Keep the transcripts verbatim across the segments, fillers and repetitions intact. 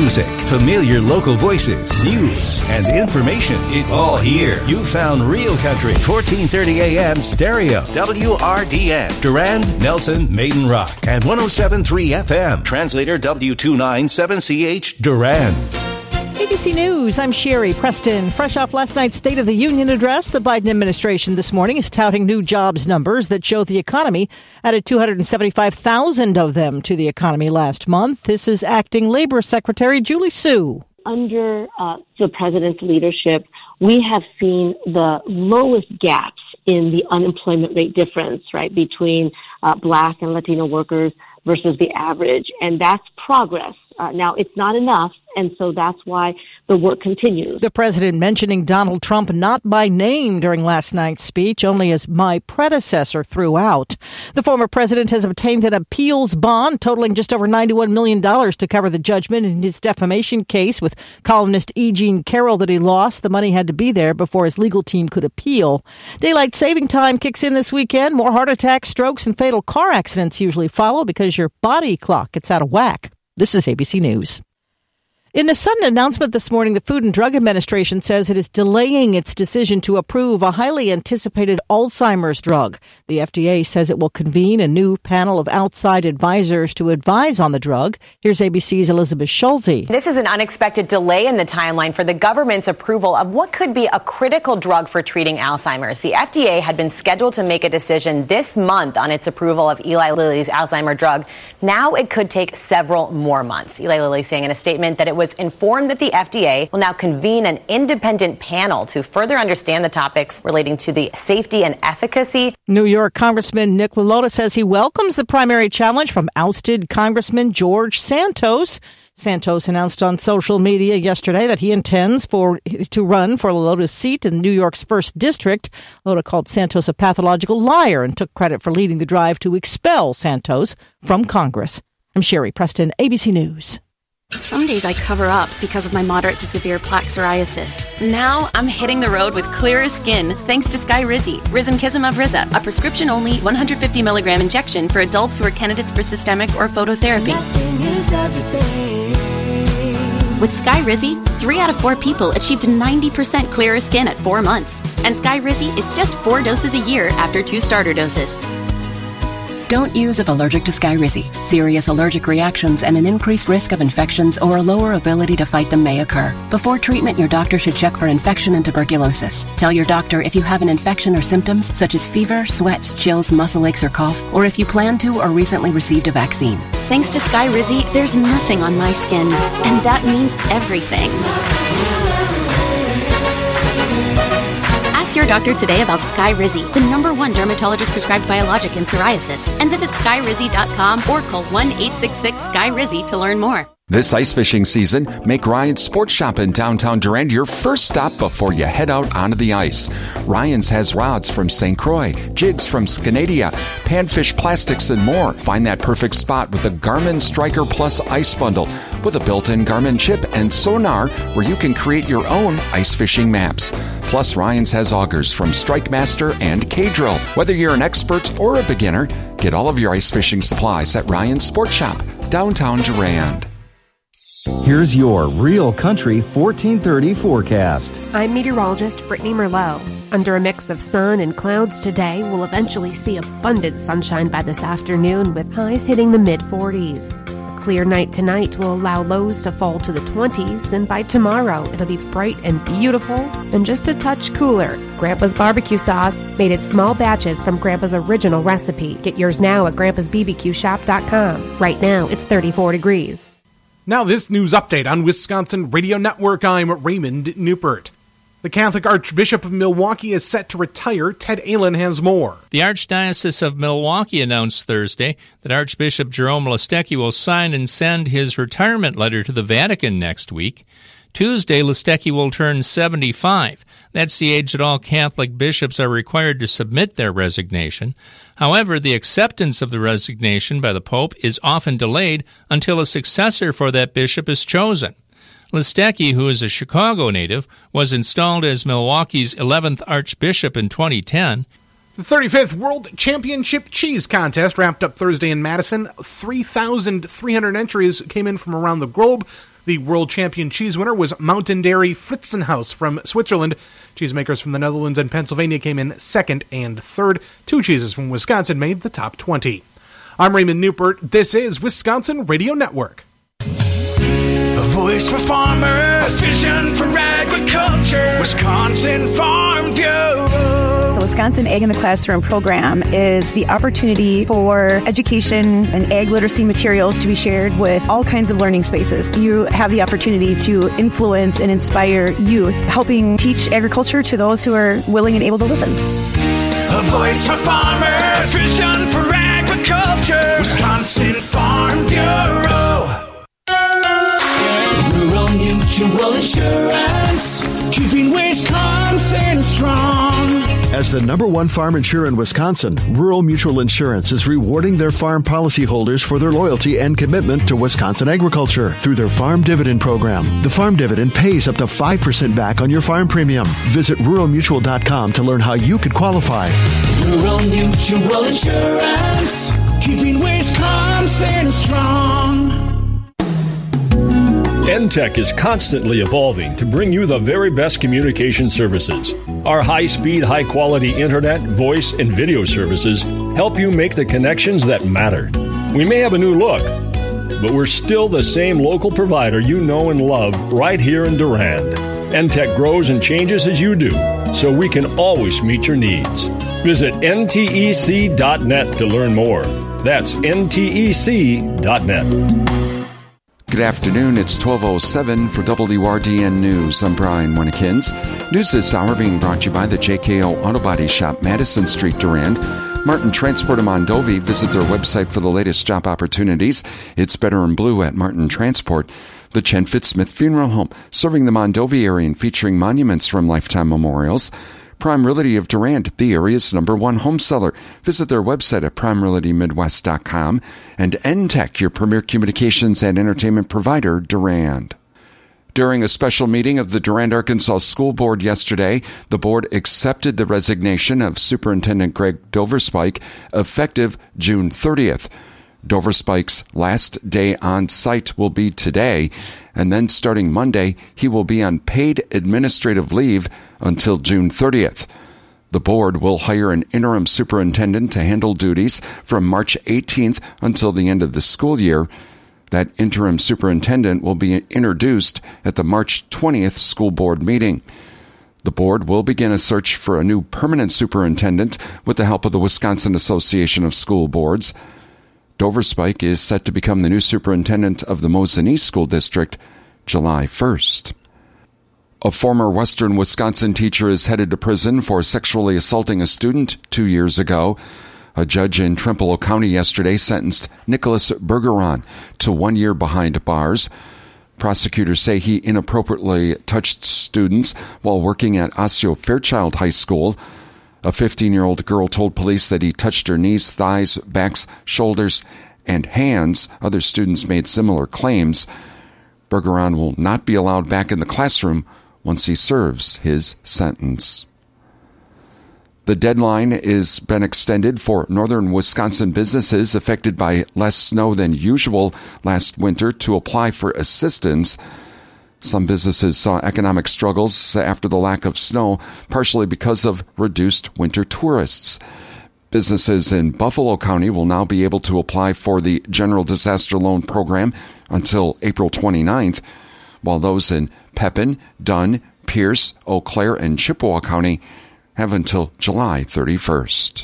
music, familiar local voices, news, and information. It's all here. You found Real Country, fourteen thirty a.m. stereo, W R D N, Durand, Nelson, Maiden Rock, and one oh seven point three F M. Translator W two ninety-seven C H, Durand. A B C News, I'm Sherry Preston. Fresh off last night's State of the Union address, the Biden administration this morning is touting new jobs numbers that show the economy added two hundred seventy-five thousand of them to the economy last month. This is Acting Labor Secretary Julie Su. Under uh, the president's leadership, we have seen the lowest gaps in the unemployment rate difference, right, between uh, Black and Latino workers versus the average. And that's progress. Uh, now, it's not enough, and so that's why the work continues. The president mentioning Donald Trump not by name during last night's speech, only as my predecessor throughout. The former president has obtained an appeals bond totaling just over ninety-one million dollars to cover the judgment in his defamation case with columnist E. Jean Carroll that he lost. The money had to be there before his legal team could appeal. Daylight saving time kicks in this weekend. More heart attacks, strokes, and fatal car accidents usually follow because your body clock gets out of whack. This is A B C News. In a sudden announcement this morning, the Food and Drug Administration says it is delaying its decision to approve a highly anticipated Alzheimer's drug. The F D A says it will convene a new panel of outside advisors to advise on the drug. Here's A B C's Elizabeth Schulze. This is an unexpected delay in the timeline for the government's approval of what could be a critical drug for treating Alzheimer's. The F D A had been scheduled to make a decision this month on its approval of Eli Lilly's Alzheimer's drug. Now it could take several more months. Eli Lilly saying in a statement that it was informed that the F D A will now convene an independent panel to further understand the topics relating to the safety and efficacy. New York Congressman Nick LaLota says he welcomes the primary challenge from ousted Congressman George Santos. Santos announced on social media yesterday that he intends for to run for LaLota's seat in New York's first district. LaLota called Santos a pathological liar and took credit for leading the drive to expel Santos from Congress. I'm Sherry Preston, A B C News. Some days I cover up because of my moderate to severe plaque psoriasis. Now I'm hitting the road with clearer skin thanks to Skyrizi, Risankizumab Riza, a prescription-only one hundred fifty milligram injection for adults who are candidates for systemic or phototherapy. With Skyrizi, three out of four people achieved ninety percent clearer skin at four months. And Skyrizi is just four doses a year after two starter doses. Don't use if allergic to Skyrizi. Serious allergic reactions and an increased risk of infections or a lower ability to fight them may occur. Before treatment, your doctor should check for infection and tuberculosis. Tell your doctor if you have an infection or symptoms such as fever, sweats, chills, muscle aches, or cough, or if you plan to or recently received a vaccine. Thanks to Skyrizi, there's nothing on my skin, and that means everything. Ask your doctor today about Skyrizi, the number one dermatologist prescribed biologic in psoriasis, and visit skyrizi dot com or call one eight six six Skyrizi to learn more. This ice fishing season, make Ryan's Sports Shop in downtown Durand your first stop before you head out onto the ice. Ryan's has rods from Saint Croix, jigs from Scanadia, panfish plastics, and more. Find that perfect spot with the Garmin Striker Plus Ice Bundle with a built-in Garmin chip and sonar where you can create your own ice fishing maps. Plus, Ryan's has augers from Strike Master and K-Drill. Whether you're an expert or a beginner, get all of your ice fishing supplies at Ryan's Sports Shop, downtown Durand. Here's your Real Country fourteen thirty forecast. I'm meteorologist Brittany Merlot. Under a mix of sun and clouds today, we'll eventually see abundant sunshine by this afternoon with highs hitting the mid forties. A clear night tonight will allow lows to fall to the twenties, and by tomorrow it'll be bright and beautiful and just a touch cooler. Grandpa's barbecue sauce, made in small batches from Grandpa's original recipe. Get yours now at grandpas b b q shop dot com. Right now it's thirty-four degrees. Now this news update on Wisconsin Radio Network. I'm Raymond Newpert. The Catholic Archbishop of Milwaukee is set to retire. Ted Allen has more. The Archdiocese of Milwaukee announced Thursday that Archbishop Jerome Listecki will sign and send his retirement letter to the Vatican next week. Tuesday, Listecki will turn seventy-five. That's the age that all Catholic bishops are required to submit their resignation. However, the acceptance of the resignation by the Pope is often delayed until a successor for that bishop is chosen. Listecki, who is a Chicago native, was installed as Milwaukee's eleventh archbishop in twenty ten. The thirty-fifth World Championship Cheese Contest wrapped up Thursday in Madison. three thousand three hundred entries came in from around the globe. The world champion cheese winner was Mountain Dairy Fritzenhaus from Switzerland. Cheesemakers from the Netherlands and Pennsylvania came in second and third. Two cheeses from Wisconsin made the top twenty. I'm Raymond Newport. This is Wisconsin Radio Network. A voice for farmers, a vision for agriculture, Wisconsin Farm View. The Wisconsin Ag in the Classroom program is the opportunity for education and ag literacy materials to be shared with all kinds of learning spaces. You have the opportunity to influence and inspire youth, helping teach agriculture to those who are willing and able to listen. A voice for farmers, a vision for agriculture, Wisconsin Farm Bureau. Rural Mutual Insurance, keeping Wisconsin strong. As the number one farm insurer in Wisconsin, Rural Mutual Insurance is rewarding their farm policyholders for their loyalty and commitment to Wisconsin agriculture through their Farm Dividend program. The Farm Dividend pays up to five percent back on your farm premium. Visit rural mutual dot com to learn how you could qualify. Rural Mutual Insurance, keeping Wisconsin strong. N Tech is constantly evolving to bring you the very best communication services. Our high-speed, high-quality internet, voice, and video services help you make the connections that matter. We may have a new look, but we're still the same local provider you know and love right here in Durand. N Tech grows and changes as you do, so we can always meet your needs. Visit N T E C dot net to learn more. That's N T E C dot net. Good afternoon. It's twelve oh seven for W R D N News. I'm Brian Winnikins. News this hour being brought to you by the J K O Auto Body Shop, Madison Street, Durand. Martin Transport of Mondovi. Visit their website for the latest job opportunities. It's better in blue at Martin Transport. The Chen Fitzsmith Funeral Home, serving the Mondovi area and featuring monuments from Lifetime Memorials. Prime Realty of Durand, the area's number one home seller. Visit their website at prime realty midwest dot com. And N Tech, your premier communications and entertainment provider, Durand. During a special meeting of the Durand, Arkansas School Board yesterday, the board accepted the resignation of Superintendent Greg Doverspike effective June thirtieth. Doverspike's last day on site will be today, and then starting Monday, he will be on paid administrative leave until June thirtieth. The board will hire an interim superintendent to handle duties from March eighteenth until the end of the school year. That interim superintendent will be introduced at the March twentieth school board meeting. The board will begin a search for a new permanent superintendent with the help of the Wisconsin Association of School Boards. Doverspike is set to become the new superintendent of the Mosinee School District July first. A former Western Wisconsin teacher is headed to prison for sexually assaulting a student two years ago. A judge in Trempealeau County yesterday sentenced Nicholas Bergeron to one year behind bars. Prosecutors say he inappropriately touched students while working at Osseo Fairchild High School. A fifteen-year-old girl told police that he touched her knees, thighs, backs, shoulders, and hands. Other students made similar claims. Bergeron will not be allowed back in the classroom once he serves his sentence. The deadline has been extended for northern Wisconsin businesses affected by less snow than usual last winter to apply for assistance. Some businesses saw economic struggles after the lack of snow, partially because of reduced winter tourists. Businesses in Buffalo County will now be able to apply for the General Disaster Loan Program until April twenty-ninth, while those in Pepin, Dunn, Pierce, Eau Claire, and Chippewa County have until July thirty-first.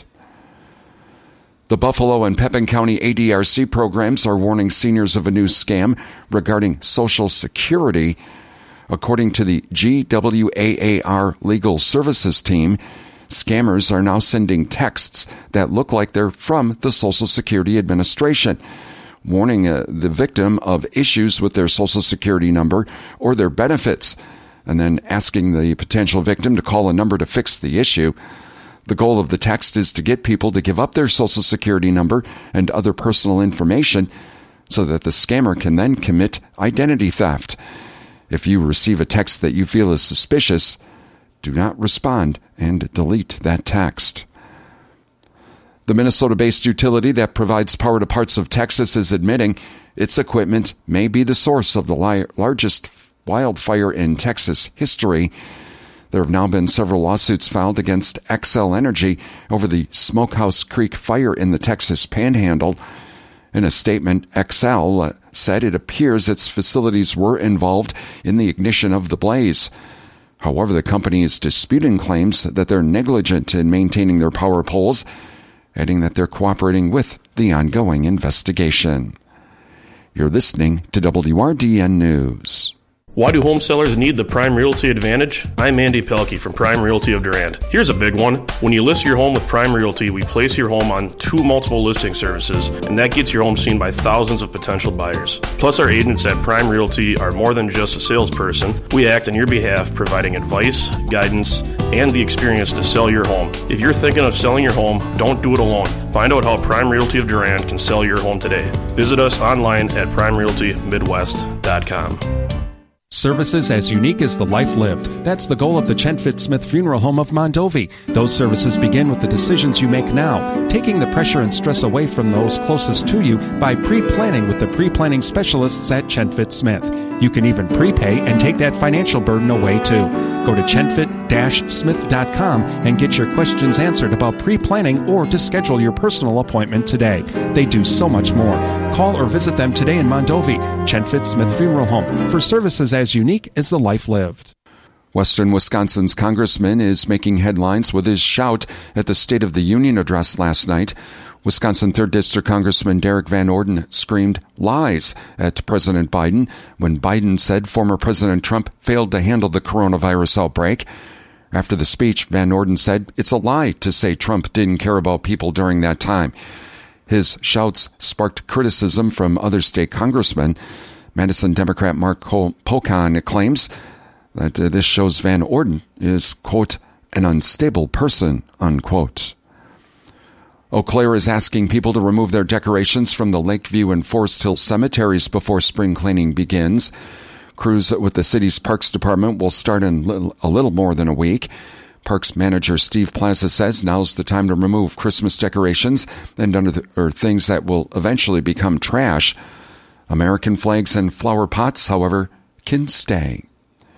The Buffalo and Pepin County A D R C programs are warning seniors of a new scam regarding Social Security. According to the G W A A R Legal Services team, scammers are now sending texts that look like they're from the Social Security Administration, warning uh, the victim of issues with their Social Security number or their benefits, and then asking the potential victim to call a number to fix the issue. The goal of the text is to get people to give up their Social Security number and other personal information so that the scammer can then commit identity theft. If you receive a text that you feel is suspicious, do not respond and delete that text. The Minnesota-based utility that provides power to parts of Texas is admitting its equipment may be the source of the li- largest wildfire in Texas history. There have now been several lawsuits filed against Xcel Energy over the Smokehouse Creek fire in the Texas Panhandle. In a statement, Xcel uh, said it appears its facilities were involved in the ignition of the blaze. However, the company is disputing claims that they're negligent in maintaining their power poles, adding that they're cooperating with the ongoing investigation. You're listening to W R D N News. Why do home sellers need the Prime Realty Advantage? I'm Andy Pelkey from Prime Realty of Durand. Here's a big one. When you list your home with Prime Realty, we place your home on two multiple listing services, and that gets your home seen by thousands of potential buyers. Plus, our agents at Prime Realty are more than just a salesperson. We act on your behalf, providing advice, guidance, and the experience to sell your home. If you're thinking of selling your home, don't do it alone. Find out how Prime Realty of Durand can sell your home today. Visit us online at prime realty midwest dot com. Services as unique as the life lived. That's the goal of the Chenfit Smith Funeral Home of Mondovi. Those services begin with the decisions you make now, taking the pressure and stress away from those closest to you by pre-planning with the pre-planning specialists at Chenfit Smith. You can even prepay and take that financial burden away too. Go to chenfit dash smith dot com and get your questions answered about pre-planning or to schedule your personal appointment today. They do so much more. Call or visit them today in Mondovi, Chenfit Smith Funeral Home, for services as unique as the life lived. Western Wisconsin's congressman is making headlines with his shout at the State of the Union address last night. Wisconsin third District Congressman Derek Van Orden screamed lies at President Biden when Biden said former President Trump failed to handle the coronavirus outbreak. After the speech, Van Orden said it's a lie to say Trump didn't care about people during that time. His shouts sparked criticism from other state congressmen. Madison Democrat Mark Pocan claims that uh, this shows Van Orden is, quote, an unstable person, unquote. Eau Claire is asking people to remove their decorations from the Lakeview and Forest Hill cemeteries before spring cleaning begins. Crews with the city's Parks Department will start in little, a little more than a week. Parks manager Steve Plaza says now's the time to remove Christmas decorations and other or things that will eventually become trash. American flags and flower pots, however, can stay.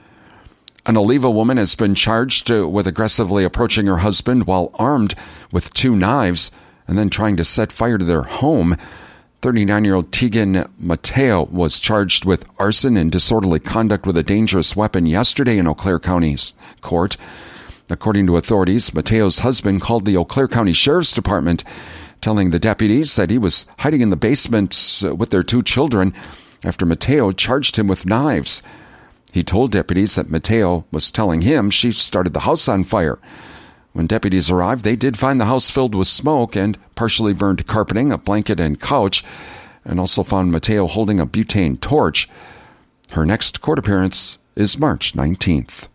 An Oliva woman has been charged with aggressively approaching her husband while armed with two knives and then trying to set fire to their home. thirty-nine-year-old Tegan Mateo was charged with arson and disorderly conduct with a dangerous weapon yesterday in Eau Claire County's court. According to authorities, Mateo's husband called the Eau Claire County Sheriff's Department, telling the deputies that he was hiding in the basement with their two children after Mateo charged him with knives. He told deputies that Mateo was telling him she started the house on fire. When deputies arrived, they did find the house filled with smoke and partially burned carpeting, a blanket, and couch, and also found Mateo holding a butane torch. Her next court appearance is March nineteenth.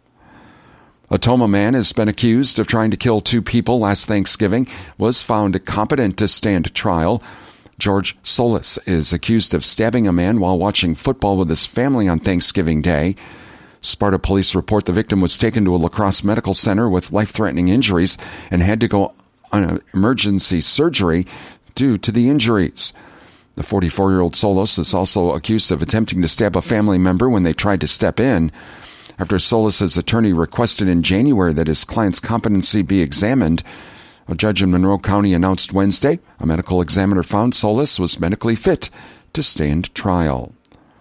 A Toma man has been accused of trying to kill two people last Thanksgiving, was found competent to stand trial. George Solis is accused of stabbing a man while watching football with his family on Thanksgiving Day. Sparta police report the victim was taken to a La Crosse medical center with life-threatening injuries and had to go on emergency surgery due to the injuries. The forty-four-year-old Solis is also accused of attempting to stab a family member when they tried to step in. After Solis's attorney requested in January that his client's competency be examined, a judge in Monroe County announced Wednesday a medical examiner found Solis was medically fit to stand trial.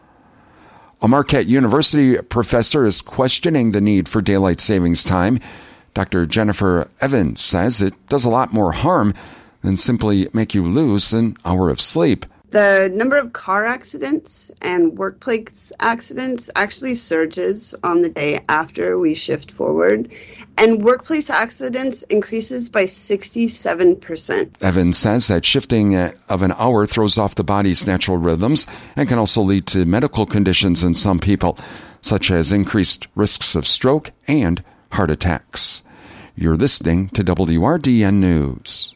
A Marquette University professor is questioning the need for daylight savings time. Doctor Jennifer Evans says it does a lot more harm than simply make you lose an hour of sleep. The number of car accidents and workplace accidents actually surges on the day after we shift forward, and workplace accidents increases by sixty-seven percent. Evans says that shifting of an hour throws off the body's natural rhythms and can also lead to medical conditions in some people, such as increased risks of stroke and heart attacks. You're listening to W R D N News.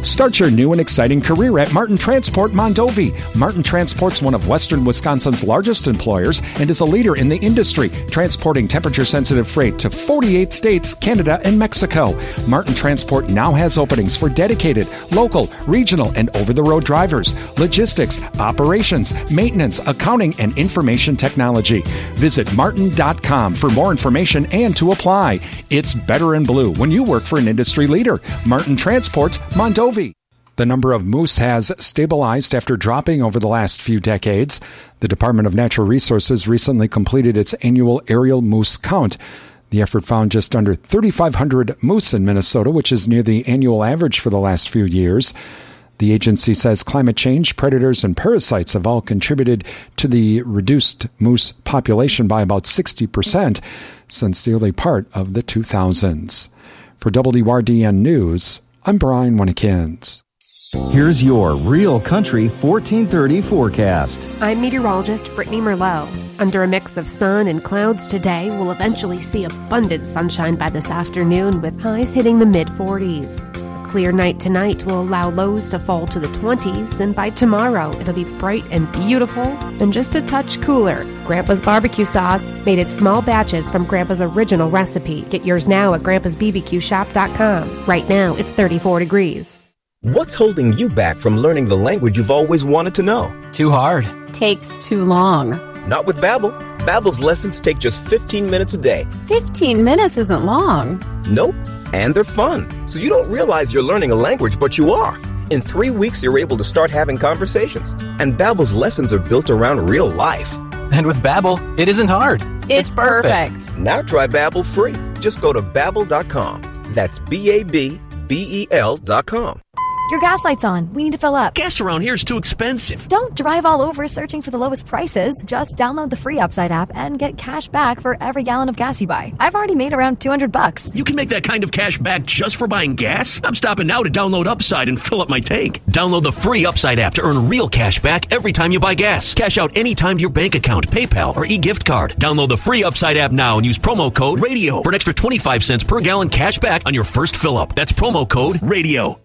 Start your new and exciting career at Martin Transport Mondovi. Martin Transport's one of Western Wisconsin's largest employers and is a leader in the industry, transporting temperature-sensitive freight to forty-eight states, Canada, and Mexico. Martin Transport now has openings for dedicated, local, regional, and over-the-road drivers, logistics, operations, maintenance, accounting, and information technology. Visit martin dot com for more information and to apply. It's better in blue when you work for an industry leader. Martin Transport Mondovi. The number of moose has stabilized after dropping over the last few decades. The Department of Natural Resources recently completed its annual aerial moose count. The effort found just under thirty-five hundred moose in Minnesota, which is near the annual average for the last few years. The agency says climate change, predators, and parasites have all contributed to the reduced moose population by about sixty percent since the early part of the two thousands. For W R D N News, I'm Brian Winnekins. Here's your Real Country fourteen thirty forecast. I'm meteorologist Brittany Merlot. Under a mix of sun and clouds today, we'll eventually see abundant sunshine by this afternoon with highs hitting the mid forties. Clear night tonight will allow lows to fall to the twenties, and by tomorrow it'll be bright and beautiful and just a touch cooler. Grandpa's barbecue sauce, made in small batches from Grandpa's original recipe. Get yours now at grandpas b b q shop dot com. Right now it's thirty-four degrees. What's holding you back from learning the language you've always wanted to know? Too hard. Takes too long. Not with Babbel. Babbel's lessons take just fifteen minutes a day. fifteen minutes isn't long. Nope. And they're fun. So you don't realize you're learning a language, but you are. In three weeks, you're able to start having conversations. And Babbel's lessons are built around real life. And with Babbel, it isn't hard. It's, it's perfect. perfect. Now try Babbel free. Just go to babbel dot com. That's B A B B E L dot com. Your gas light's on. We need to fill up. Gas around here is too expensive. Don't drive all over searching for the lowest prices. Just download the free Upside app and get cash back for every gallon of gas you buy. I've already made around two hundred bucks. You can make that kind of cash back just for buying gas? I'm stopping now to download Upside and fill up my tank. Download the free Upside app to earn real cash back every time you buy gas. Cash out anytime to your bank account, PayPal, or e-gift card. Download the free Upside app now and use promo code RADIO for an extra twenty-five cents per gallon cash back on your first fill up. That's promo code RADIO.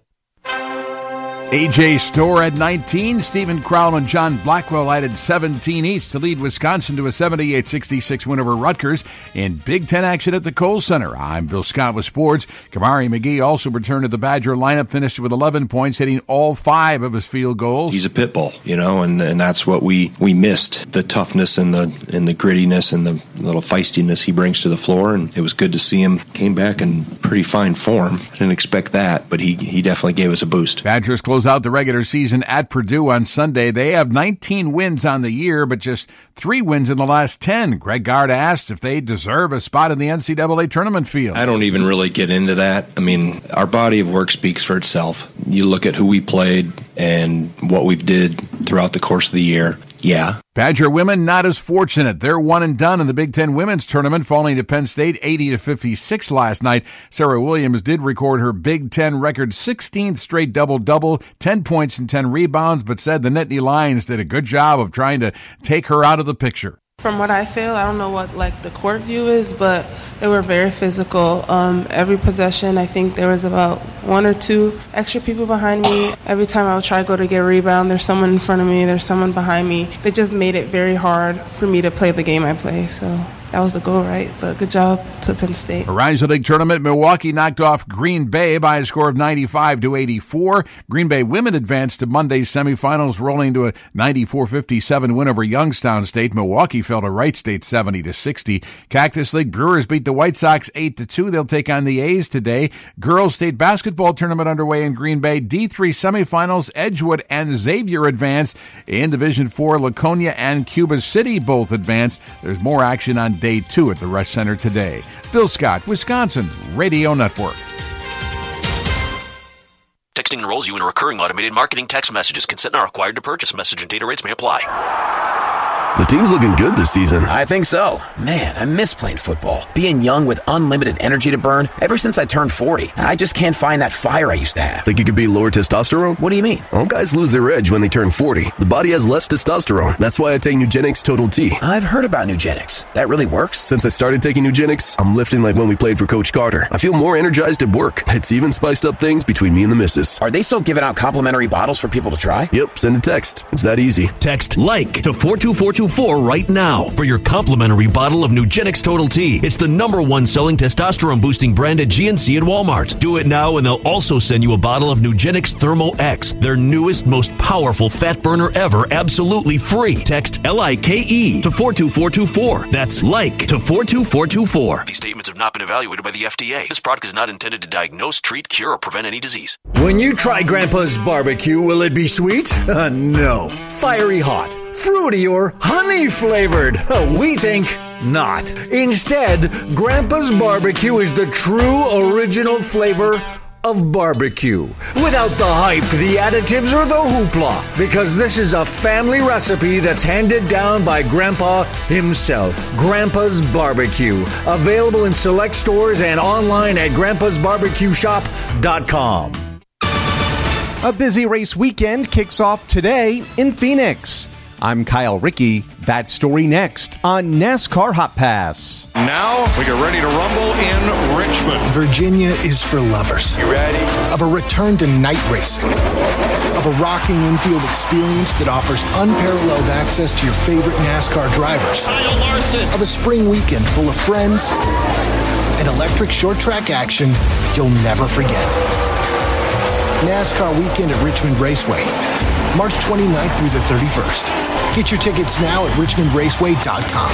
A J Storr at nineteen, Stephen Crowell and John Blackwell added seventeen each to lead Wisconsin to a seventy-eight sixty-six win over Rutgers in Big Ten action at the Kohl Center. I'm Bill Scott with sports. Kamari McGee also returned to the Badger lineup, finished with eleven points, hitting all five of his field goals. He's a pit bull, you know, and, and that's what we, we missed, the toughness and the and the grittiness and the little feistiness he brings to the floor, and it was good to see him. Came back in pretty fine form. Didn't expect that, but he, he definitely gave us a boost. Badgers close out the regular season at Purdue on Sunday. They have nineteen wins on the year, but just three wins in the last ten. Greg Gard asked if they deserve a spot in the N C double A tournament field. I don't even really get into that. I mean, our body of work speaks for itself. You look at who we played and what we've did throughout the course of the year. Yeah. Badger women not as fortunate. They're one and done in the Big Ten women's tournament, falling to Penn State eighty to fifty-six last night. Sarah Williams did record her Big Ten record sixteenth straight double-double, ten points and ten rebounds, but said the Nittany Lions did a good job of trying to take her out of the picture. From what I feel, I don't know what like the court view is, but they were very physical. Um, every possession, I think there was about one or two extra people behind me. Every time I would try to go to get a rebound, there's someone in front of me, there's someone behind me. They just made it very hard for me to play the game I play, so that was the goal, right? But good job to Penn State. Horizon League tournament, Milwaukee knocked off Green Bay by a score of ninety-five to eighty-four. Green Bay women advanced to Monday's semifinals, rolling to a ninety-four fifty-seven win over Youngstown State. Milwaukee fell to Wright State seventy to sixty. Cactus League Brewers beat the White Sox eight to two. They'll take on the A's today. Girls State basketball tournament underway in Green Bay. D three semifinals, Edgewood and Xavier advance. In Division four, Laconia and Cuba City both advance. There's more action on day two at the Rush Center today. Bill Scott, Wisconsin Radio Network. Texting enrolls you in a recurring automated marketing text messages. Consent not required to purchase. Message and data rates may apply. The team's looking good this season. I think so. Man, I miss playing football. Being young with unlimited energy to burn. Ever since I turned forty, I just can't find that fire I used to have. Think it could be lower testosterone? What do you mean? All guys lose their edge when they turn forty. The body has less testosterone. That's why I take Nugenix Total T. I've heard about Nugenix. That really works? Since I started taking Nugenix, I'm lifting like when we played for Coach Carter. I feel more energized at work. It's even spiced up things between me and the missus. Are they still giving out complimentary bottles for people to try? Yep, send a text. It's that easy. Text LIKE to four two four two four right now for your complimentary bottle of Nugenix Total T. It's the number one selling testosterone boosting brand at G N C and Walmart. Do it now and they'll also send you a bottle of Nugenix Thermo X, their newest, most powerful fat burner ever, absolutely free. Text L I K E to four two four two four. That's LIKE to four two four two four. These statements have not been evaluated by the F D A. This product is not intended to diagnose, treat, cure, or prevent any disease. When you try Grandpa's barbecue, will it be sweet? Uh, no. Fiery hot, fruity, or honey flavored? Uh, we think not. Instead, Grandpa's barbecue is the true original flavor of barbecue. Without the hype, the additives, or the hoopla. Because this is a family recipe that's handed down by Grandpa himself. Grandpa's Barbecue. Available in select stores and online at grandpas barbecue shop dot com. A busy race weekend kicks off today in Phoenix. I'm Kyle Rickey. That story next on NASCAR Hot Pass. Now we get ready to rumble in Richmond. Virginia is for lovers. You ready? Of a return to night racing. Of a rocking infield experience that offers unparalleled access to your favorite NASCAR drivers. Kyle Larson. Of a spring weekend full of friends and electric short track action you'll never forget. NASCAR Weekend at Richmond Raceway, March twenty-ninth through the thirty-first. Get your tickets now at richmond raceway dot com.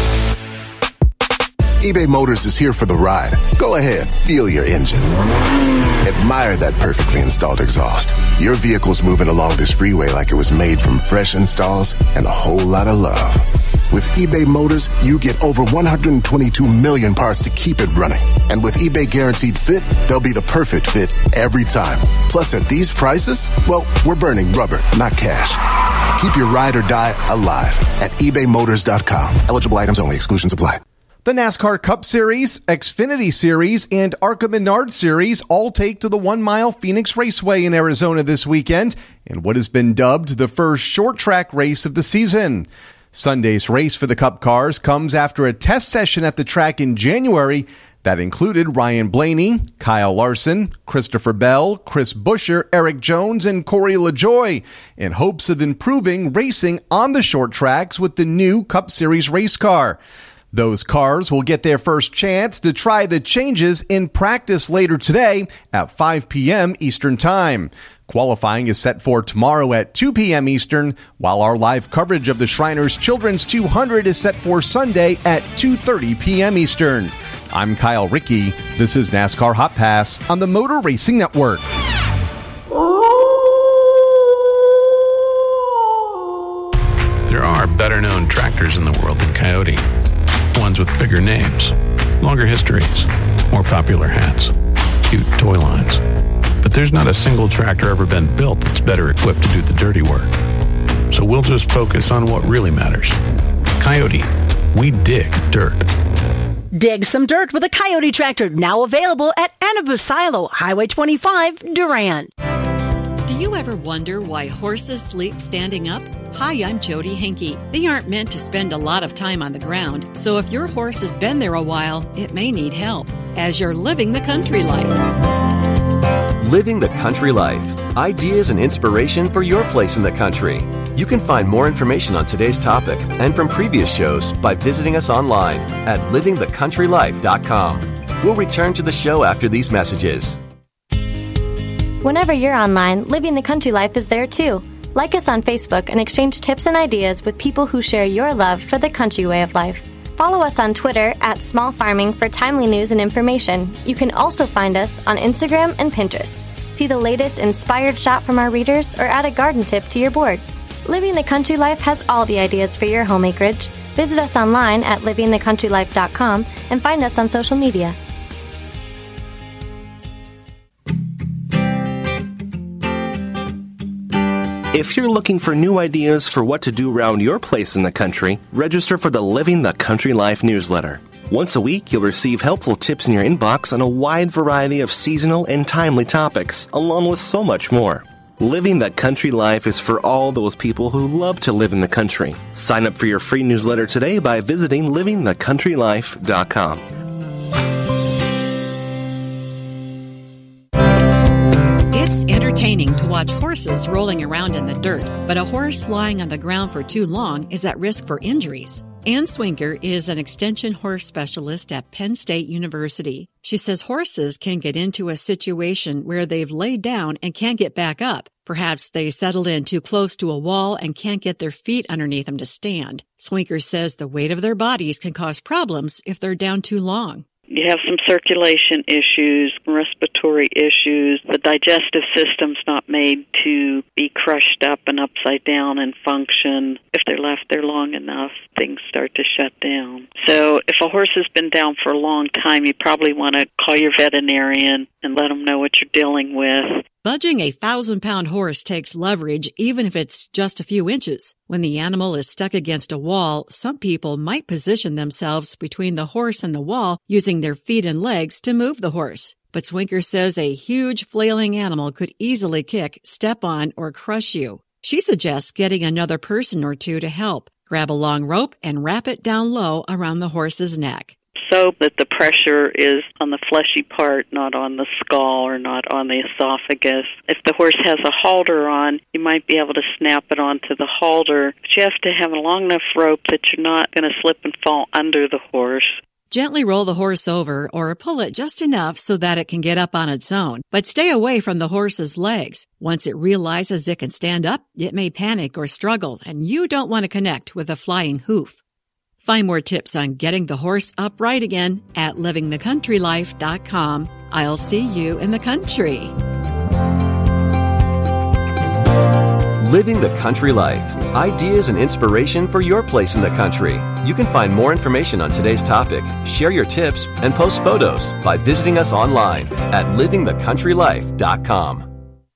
eBay Motors is here for the ride. Go ahead, feel your engine. Admire that perfectly installed exhaust. Your vehicle's moving along this freeway like it was made from fresh installs and a whole lot of love. With eBay Motors, you get over one hundred twenty-two million parts to keep it running. And with eBay Guaranteed Fit, they'll be the perfect fit every time. Plus, at these prices, well, we're burning rubber, not cash. Keep your ride or die alive at ebay motors dot com. Eligible items only. Exclusions apply. The NASCAR Cup Series, Xfinity Series, and ARCA Menard Series all take to the one-mile Phoenix Raceway in Arizona this weekend in what has been dubbed the first short-track race of the season. Sunday's race for the Cup cars comes after a test session at the track in January that included Ryan Blaney, Kyle Larson, Christopher Bell, Chris Buescher, Eric Jones, and Corey LaJoie in hopes of improving racing on the short tracks with the new Cup Series race car. Those cars will get their first chance to try the changes in practice later today at five p.m. Eastern Time. Qualifying is set for tomorrow at two p.m. Eastern, while our live coverage of the Shriners Children's two hundred is set for Sunday at two thirty p.m. Eastern. I'm Kyle Rickey. This is NASCAR Hot Pass on the Motor Racing Network. There are better-known tractors in the world than Coyote. Ones with bigger names, longer histories, more popular hats, cute toy lines. But there's not a single tractor ever been built that's better equipped to do the dirty work. So we'll just focus on what really matters. Coyote, we dig dirt. Dig some dirt with a Coyote tractor, now available at Anabu Silo, Highway twenty-five, Durand. Do you ever wonder why horses sleep standing up? Hi, I'm Jody Henke. They aren't meant to spend a lot of time on the ground, so if your horse has been there a while, it may need help as you're living the country life. Living the Country Life. Ideas and inspiration for your place in the country. You can find more information on today's topic and from previous shows by visiting us online at living the country life dot com. We'll return to the show after these messages. Whenever you're online, Living the Country Life is there too. Like us on Facebook and exchange tips and ideas with people who share your love for the country way of life. Follow us on Twitter at Small Farming for timely news and information. You can also find us on Instagram and Pinterest. See the latest inspired shot from our readers or add a garden tip to your boards. Living the Country Life has all the ideas for your home acreage. Visit us online at living the country life dot com and find us on social media. If you're looking for new ideas for what to do around your place in the country, register for the Living the Country Life newsletter. Once a week, you'll receive helpful tips in your inbox on a wide variety of seasonal and timely topics, along with so much more. Living the Country Life is for all those people who love to live in the country. Sign up for your free newsletter today by visiting living the country life dot com. It's entertaining to watch horses rolling around in the dirt, but a horse lying on the ground for too long is at risk for injuries. Ann Swinker is an extension horse specialist at Penn State University. She says horses can get into a situation where they've laid down and can't get back up. Perhaps they settled in too close to a wall and can't get their feet underneath them to stand. Swinker says the weight of their bodies can cause problems if they're down too long. You have some circulation issues, respiratory issues. The digestive system's not made to be crushed up and upside down and function. If they're left there long enough, things start to shut down. So if a horse has been down for a long time, you probably want to call your veterinarian and let them know what you're dealing with. Budging a thousand-pound horse takes leverage, even if it's just a few inches. When the animal is stuck against a wall, some people might position themselves between the horse and the wall, using their feet and legs to move the horse. But Swinker says a huge flailing animal could easily kick, step on, or crush you. She suggests getting another person or two to help. Grab a long rope and wrap it down low around the horse's neck, so that the pressure is on the fleshy part, not on the skull or not on the esophagus. If the horse has a halter on, you might be able to snap it onto the halter, but you have to have a long enough rope that you're not going to slip and fall under the horse. Gently roll the horse over or pull it just enough so that it can get up on its own, but stay away from the horse's legs. Once it realizes it can stand up, it may panic or struggle, and you don't want to connect with a flying hoof. Find more tips on getting the horse upright again at living the country life dot com. I'll see you in the country. Living the Country Life. Ideas and inspiration for your place in the country. You can find more information on today's topic, share your tips, and post photos by visiting us online at living the country life dot com.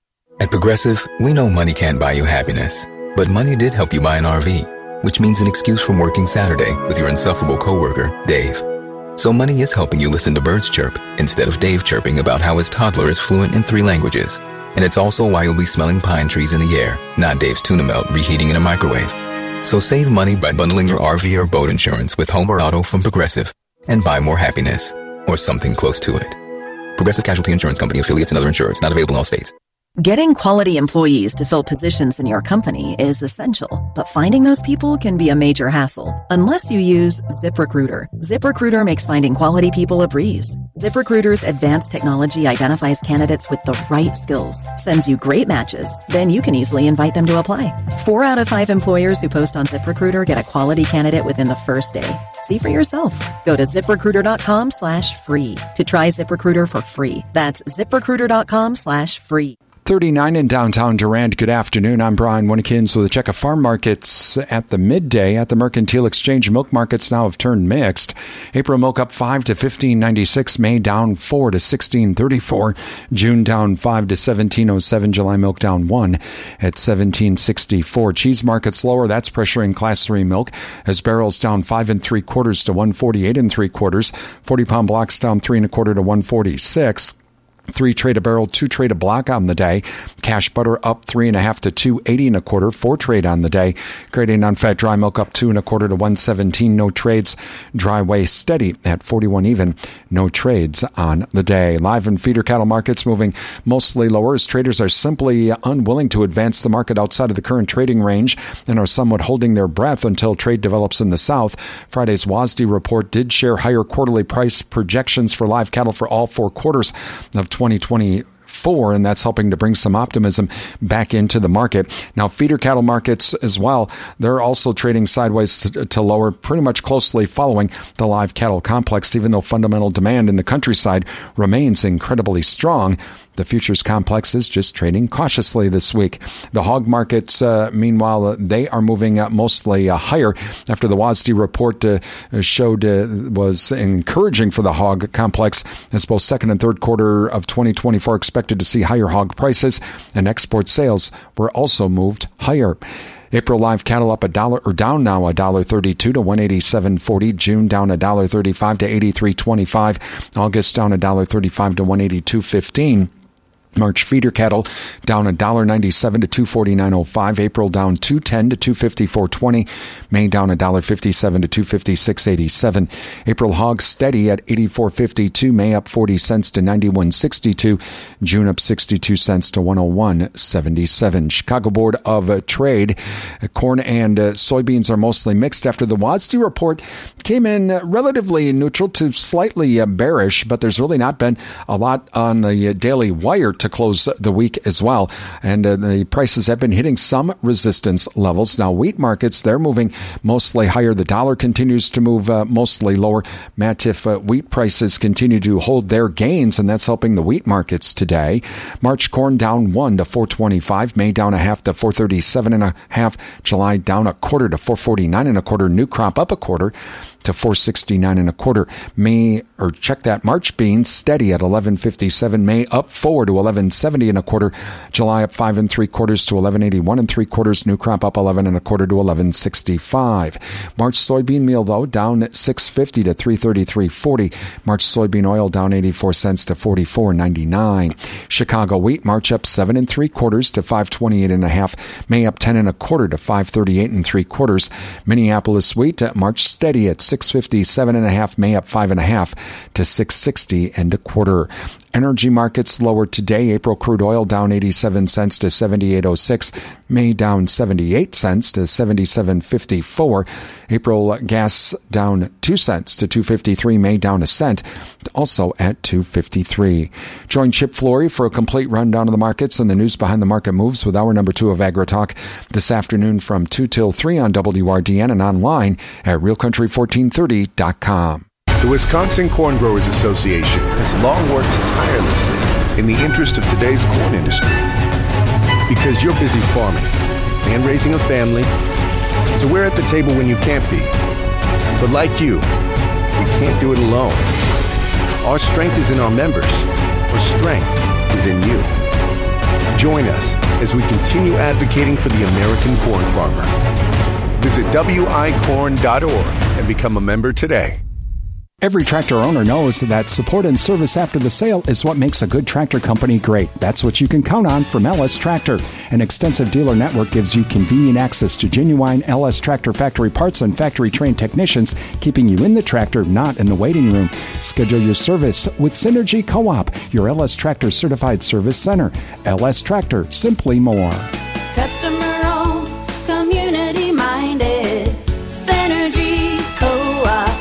At Progressive, we know money can't buy you happiness, but money did help you buy an R V. Which means an excuse from working Saturday with your insufferable coworker, Dave. So money is helping you listen to birds chirp instead of Dave chirping about how his toddler is fluent in three languages. And it's also why you'll be smelling pine trees in the air, not Dave's tuna melt reheating in a microwave. So save money by bundling your R V or boat insurance with home or auto from Progressive and buy more happiness, or something close to it. Progressive Casualty Insurance Company, affiliates, and other insurers. Not available in all states. Getting quality employees to fill positions in your company is essential, but finding those people can be a major hassle unless you use ZipRecruiter. ZipRecruiter makes finding quality people a breeze. ZipRecruiter's advanced technology identifies candidates with the right skills, sends you great matches, then you can easily invite them to apply. Four out of five employers who post on ZipRecruiter get a quality candidate within the first day. See for yourself. Go to ZipRecruiter.com slash free to try ZipRecruiter for free. That's ZipRecruiter.com slash free. thirty-nine in downtown Durant. Good afternoon. I'm Brian Winnekins with a check of farm markets at the midday. At the Mercantile Exchange, milk markets now have turned mixed. April milk up five to fifteen ninety-six. May down four to sixteen thirty-four. June down five to seventeen oh seven. July milk down one at seventeen sixty-four. Cheese markets lower. That's pressuring Class three milk as barrels down five and three quarters to one forty-eight and three quarters. forty pound blocks down three and a quarter to one forty-six. Three trade a barrel, two trade a block on the day. Cash butter up three and a half to two eighty and a quarter. Four trade on the day. Grade A non-fat dry milk up two and a quarter to one seventeen. No trades. Dry whey steady at forty-one even. No trades on the day. Live and feeder cattle markets moving mostly lower as traders are simply unwilling to advance the market outside of the current trading range and are somewhat holding their breath until trade develops in the south. Friday's W A S D report did share higher quarterly price projections for live cattle for all four quarters of twenty twenty-four, and that's helping to bring some optimism back into the market. Now, feeder cattle markets as well, they're also trading sideways to, to lower, pretty much closely following the live cattle complex, even though fundamental demand in the countryside remains incredibly strong. The futures complex is just trading cautiously this week. The hog markets, uh, meanwhile, uh, they are moving uh, mostly uh, higher after the W A S D report uh, showed uh, was encouraging for the hog complex, as both second and third quarter of twenty twenty-four expected to see higher hog prices, and export sales were also moved higher. April live cattle up a dollar or down now a dollar thirty-two to one eighty-seven forty. June down a dollar thirty-five to eighty-three twenty-five. August down a dollar thirty-five to one eighty-two fifteen. March feeder cattle down one dollar ninety-seven to two forty-nine oh five. April down two ten to two fifty-four twenty. May down one dollar fifty-seven to two fifty-six eighty-seven. April hogs steady at eighty-four fifty-two. May up forty cents to ninety-one sixty-two. June up sixty-two cents to one oh one seventy-seven. Chicago Board of Trade. Corn and uh, soybeans are mostly mixed after the W A S D report came in uh, relatively neutral to slightly uh, bearish, but there's really not been a lot on the uh, Daily Wire to close the week as well. And uh, the prices have been hitting some resistance levels. Now, wheat markets, they're moving mostly higher. The dollar continues to move uh, mostly lower. Matt, if uh, wheat prices continue to hold their gains, and that's helping the wheat markets today. March corn down one to four twenty-five. May down a half to four thirty-seven and a half. July down a quarter to four forty-nine and a quarter. New crop up a quarter to four sixty-nine and a quarter. May, or check that, March beans steady at eleven fifty-seven. May up four to eleven seventy and a quarter. July up five and three quarters to eleven eighty-one and three quarters. New crop up eleven and a quarter to eleven sixty-five. March soybean meal though down at six fifty to three thirty-three forty. March soybean oil down eighty-four cents to forty-four ninety-nine. Chicago wheat March up seven and three quarters to five twenty-eight and a half. May up ten and a quarter to five thirty-eight and three quarters. Minneapolis wheat at March steady at six fifty-seven and a half. May up five and a half to six sixty and a quarter. Energy markets lower today. April crude oil down eighty-seven cents to seventy-eight oh six. May down seventy-eight cents to seventy-seven fifty-four. April gas down two cents to two fifty-three. May down a cent, also at two fifty-three. Join Chip Flory for a complete rundown of the markets and the news behind the market moves with hour number two of AgriTalk this afternoon from two till three on W R D N and online at real country fourteen thirty dot com. The Wisconsin Corn Growers Association has long worked tirelessly in the interest of today's corn industry. Because you're busy farming and raising a family, so we're at the table when you can't be. But like you, we can't do it alone. Our strength is in our members. Our strength is in you. Join us as we continue advocating for the American corn farmer. Visit W I corn dot org and become a member today. Every tractor owner knows that support and service after the sale is what makes a good tractor company great. That's what you can count on from L S Tractor. An extensive dealer network gives you convenient access to genuine L S Tractor factory parts and factory-trained technicians, keeping you in the tractor, not in the waiting room. Schedule your service with Synergy Co-op, your L S Tractor certified service center. L S Tractor, simply more. Customer-owned, community-minded, Synergy Co-op.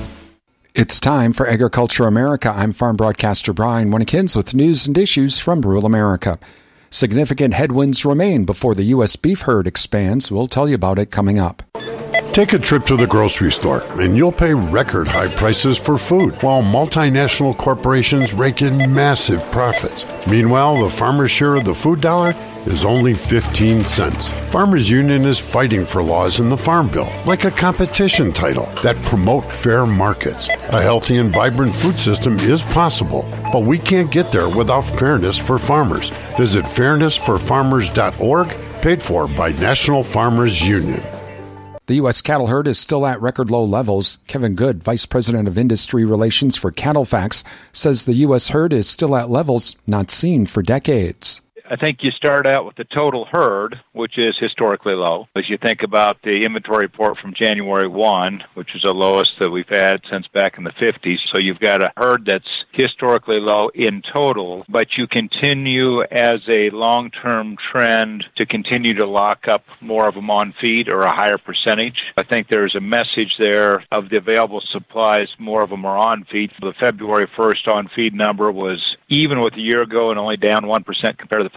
It's time for Agriculture America. I'm farm broadcaster Brian Winnikins with news and issues from rural America. Significant headwinds remain before the U S beef herd expands. We'll tell you about it coming up. Take a trip to the grocery store, and you'll pay record high prices for food, while multinational corporations rake in massive profits. Meanwhile, the farmer's share of the food dollar is only fifteen cents. Farmers Union is fighting for laws in the Farm Bill, like a competition title, that promote fair markets. A healthy and vibrant food system is possible, but we can't get there without fairness for farmers. Visit fairness for farmers dot org, paid for by National Farmers Union. The U S cattle herd is still at record low levels. Kevin Good, Vice President of Industry Relations for CattleFax, says the U S herd is still at levels not seen for decades. I think you start out with the total herd, which is historically low. As you think about the inventory report from January first, which is the lowest that we've had since back in the fifties. So you've got a herd that's historically low in total, but you continue as a long-term trend to continue to lock up more of them on feed or a higher percentage. I think there's a message there of the available supplies, more of them are on feed. The February first on feed number was even with a year ago and only down one percent compared to the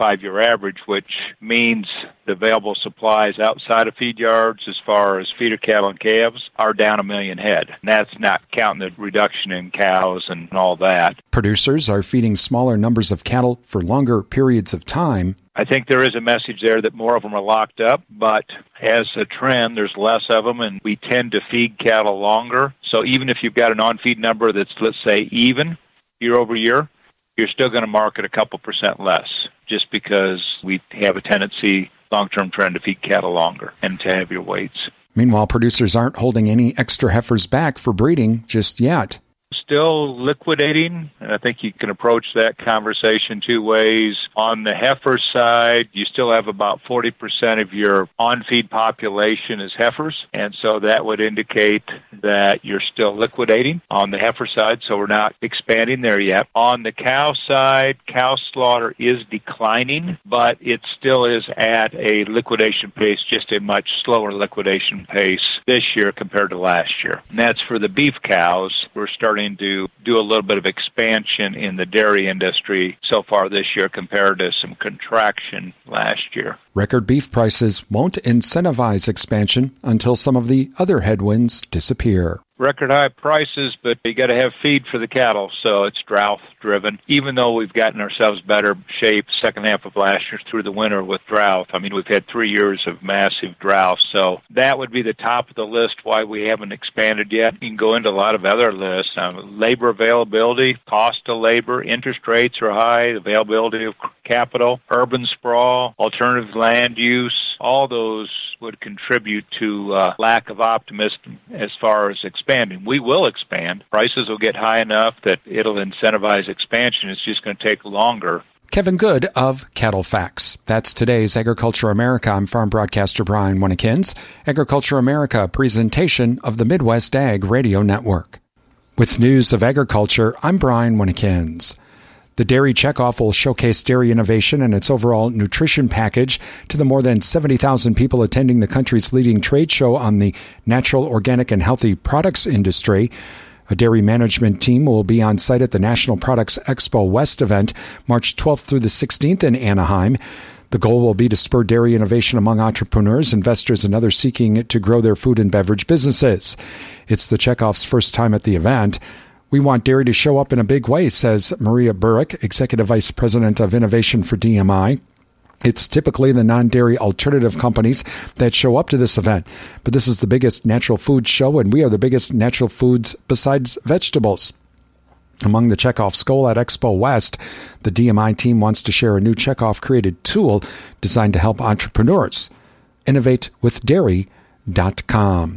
five-year average, which means the available supplies outside of feed yards as far as feeder cattle and calves are down a million head. And that's not counting the reduction in cows and all that. Producers are feeding smaller numbers of cattle for longer periods of time. I think there is a message there that more of them are locked up, but as a trend, there's less of them, and we tend to feed cattle longer. So even if you've got an on-feed number that's, let's say, even year over year, you're still going to market a couple percent less just because we have a tendency, long-term trend, to feed cattle longer and to heavier weights. Meanwhile, producers aren't holding any extra heifers back for breeding just yet. Still liquidating, and I think you can approach that conversation two ways. On the heifer side, you still have about forty percent of your on-feed population is heifers, and so that would indicate that you're still liquidating on the heifer side, so we're not expanding there yet. On the cow side, cow slaughter is declining, but it still is at a liquidation pace, just a much slower liquidation pace this year compared to last year. And that's for the beef cows. We're starting to do a little bit of expansion in the dairy industry so far this year compared to some contraction last year. Record beef prices won't incentivize expansion until some of the other headwinds disappear. Record high prices, but you got to have feed for the cattle, so it's drought driven. Even though we've gotten ourselves better shape second half of last year through the winter with drought. I mean, we've had three years of massive drought, so that would be the top of the list why we haven't expanded yet. You can go into a lot of other lists. Um, labor availability, cost of labor, interest rates are high, availability of capital, urban sprawl, alternative land use, all those would contribute to uh, lack of optimism as far as expanding. We will expand. Prices will get high enough that it'll incentivize expansion. It's just going to take longer. Kevin Good of Cattle Facts. That's today's Agriculture America. I'm farm broadcaster Brian Winnikins. Agriculture America, presentation of the Midwest Ag Radio Network. With news of agriculture, I'm Brian Winnikins. The Dairy Checkoff will showcase dairy innovation and its overall nutrition package to the more than seventy thousand people attending the country's leading trade show on the natural, organic, and healthy products industry. A dairy management team will be on site at the National Products Expo West event March twelfth through the sixteenth in Anaheim. The goal will be to spur dairy innovation among entrepreneurs, investors, and others seeking to grow their food and beverage businesses. It's the Checkoff's first time at the event. We want dairy to show up in a big way, says Maria Burek, Executive Vice President of Innovation for D M I. It's typically the non-dairy alternative companies that show up to this event. But this is the biggest natural food show, and we are the biggest natural foods besides vegetables. Among the Checkoff's goal at Expo West, the D M I team wants to share a new Checkoff-created tool designed to help entrepreneurs. innovate with dairy dot com.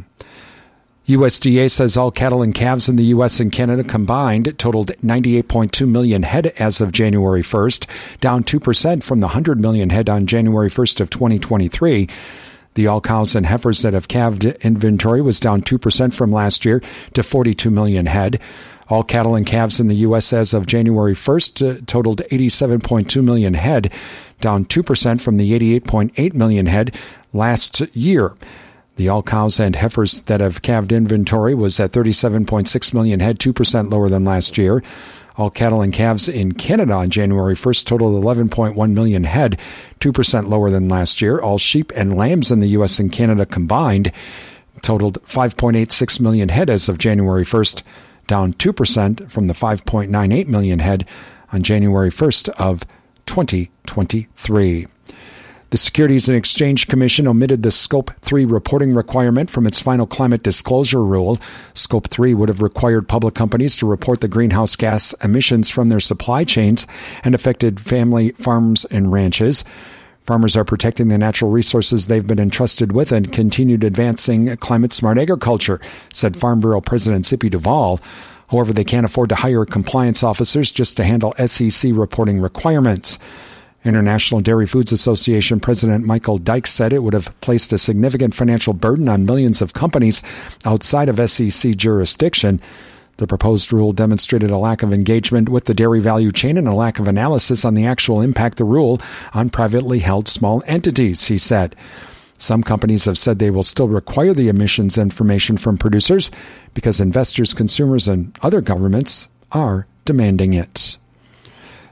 U S D A says all cattle and calves in the U S and Canada combined totaled ninety-eight point two million head as of January first, down two percent from the one hundred million head on January first of twenty twenty-three. The all cows and heifers that have calved inventory was down two percent from last year to forty-two million head. All cattle and calves in the U S as of January first uh, totaled eighty-seven point two million head, down two percent from the eighty-eight point eight million head last year. The all cows and heifers that have calved inventory was at thirty-seven point six million head, two percent lower than last year. All cattle and calves in Canada on January first totaled eleven point one million head, two percent lower than last year. All sheep and lambs in the U S and Canada combined totaled five point eight six million head as of January first, down two percent from the five point nine eight million head on January first of twenty twenty-three. The Securities and Exchange Commission omitted the Scope three reporting requirement from its final climate disclosure rule. Scope three would have required public companies to report the greenhouse gas emissions from their supply chains and affected family farms and ranches. Farmers are protecting the natural resources they've been entrusted with and continued advancing climate-smart agriculture, said Farm Bureau President Zippy Duvall. However, they can't afford to hire compliance officers just to handle S E C reporting requirements. International Dairy Foods Association President Michael Dykes said it would have placed a significant financial burden on millions of companies outside of S E C jurisdiction. The proposed rule demonstrated a lack of engagement with the dairy value chain and a lack of analysis on the actual impact the rule on privately held small entities, he said. Some companies have said they will still require the emissions information from producers because investors, consumers, and other governments are demanding it.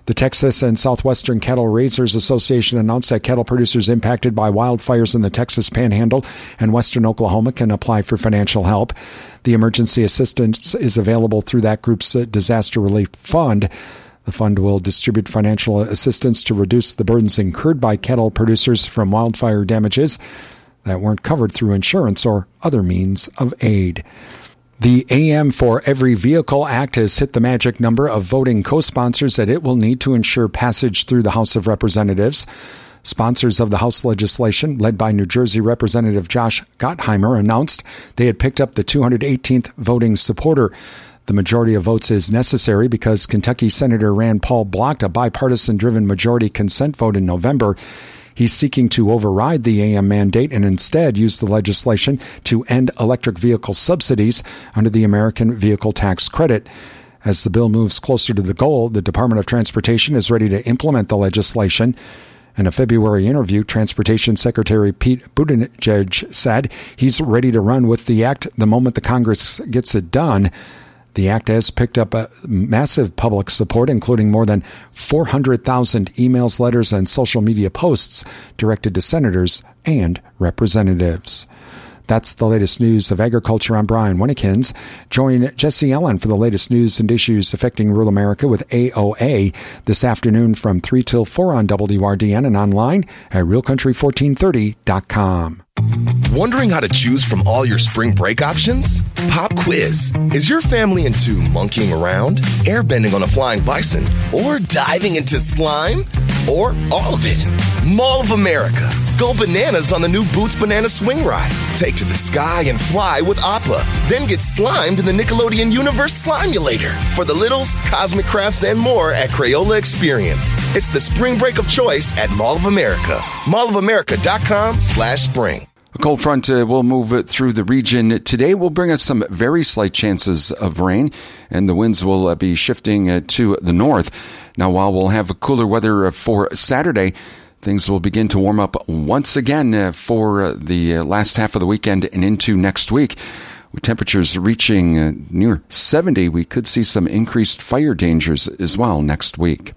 The Texas and Southwestern Cattle Raisers Association announced that cattle producers impacted by wildfires in the Texas Panhandle and western Oklahoma can apply for financial help. The emergency assistance is available through that group's disaster relief fund. The fund will distribute financial assistance to reduce the burdens incurred by cattle producers from wildfire damages that weren't covered through insurance or other means of aid. The A M for Every Vehicle Act has hit the magic number of voting co-sponsors that it will need to ensure passage through the House of Representatives. Sponsors of the House legislation, led by New Jersey Representative Josh Gottheimer, announced they had picked up the two hundred eighteenth voting supporter. The majority of votes is necessary because Kentucky Senator Rand Paul blocked a bipartisan-driven majority consent vote in November. He's seeking to override the A M mandate and instead use the legislation to end electric vehicle subsidies under the American Vehicle Tax Credit. As the bill moves closer to the goal, the Department of Transportation is ready to implement the legislation. In a February interview, Transportation Secretary Pete Buttigieg said he's ready to run with the act the moment the Congress gets it done. The act has picked up a massive public support, including more than four hundred thousand emails, letters, and social media posts directed to senators and representatives. That's the latest news of agriculture. I'm Brian Winnekins. Join Jesse Ellen for the latest news and issues affecting rural America with A O A this afternoon from three till four on W R D N and online at real country fourteen thirty dot com. Wondering how to choose from all your spring break options? Pop quiz. Is your family into monkeying around, airbending on a flying bison, or diving into slime? Or all of it? Mall of America. Go bananas on the new Boots Banana Swing Ride. Take to the sky and fly with Appa. Then get slimed in the Nickelodeon Universe Slimulator. For the littles, cosmic crafts, and more at Crayola Experience. It's the spring break of choice at Mall of America. mall of america dot com slash spring. A cold front uh, will move through the region today. Will bring us some very slight chances of rain, and the winds will uh, be shifting uh, to the north. Now, while we'll have cooler weather for Saturday, things will begin to warm up once again uh, for uh, the uh, last half of the weekend and into next week. With temperatures reaching uh, near seventy, we could see some increased fire dangers as well next week.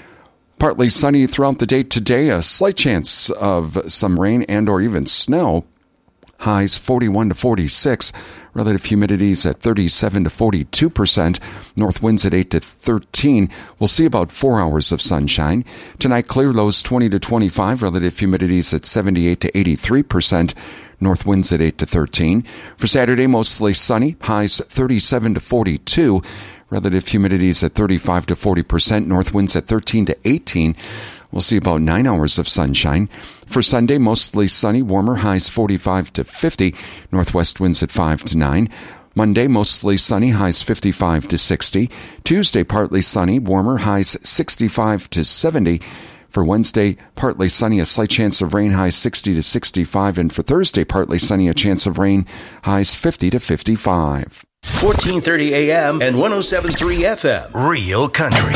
Partly sunny throughout the day today, a slight chance of some rain and or even snow. Highs forty-one to forty-six. Relative humidities at thirty-seven to forty-two percent. North winds at eight to thirteen. We'll see about four hours of sunshine. Tonight, clear lows twenty to twenty-five. Relative humidities at seventy-eight to eighty-three percent. North winds at eight to thirteen. For Saturday, mostly sunny. Highs thirty-seven to forty-two. Relative humidities at thirty-five to forty percent. North winds at thirteen to eighteen. We'll see about nine hours of sunshine. For Sunday, mostly sunny, warmer, highs forty-five to fifty. Northwest winds at five to nine. Monday, mostly sunny, highs fifty-five to sixty. Tuesday, partly sunny, warmer, highs sixty-five to seventy. For Wednesday, partly sunny, a slight chance of rain, highs sixty to sixty-five. And for Thursday, partly sunny, a chance of rain, highs fifty to fifty-five. fourteen thirty A M and one oh seven point three F M. Real Country.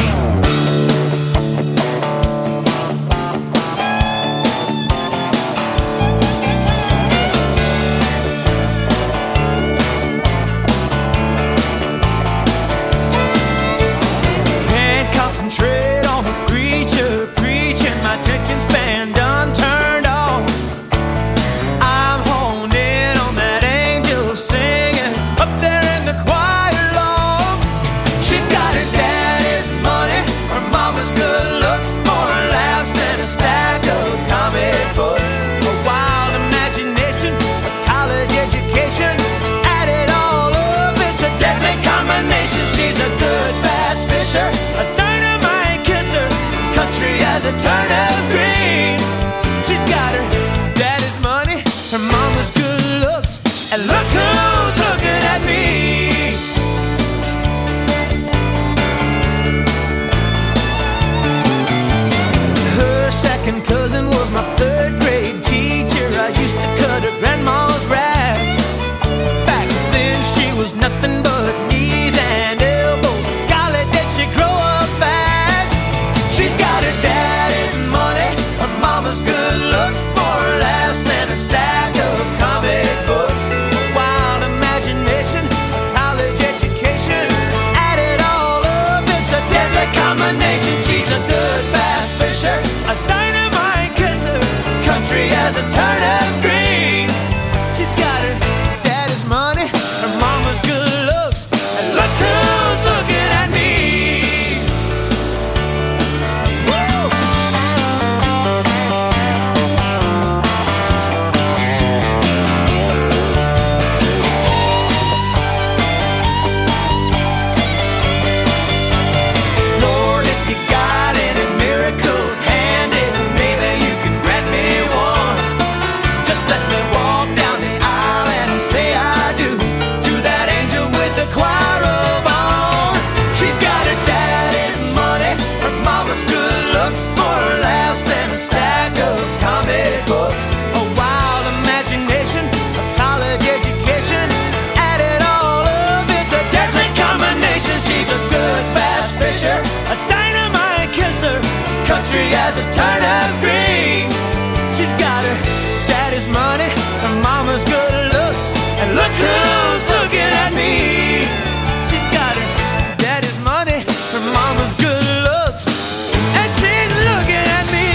country as a turnip green. She's got her daddy's money, her mama's good looks, and look who's looking at me. She's got her daddy's money, her mama's good looks, and she's looking at me.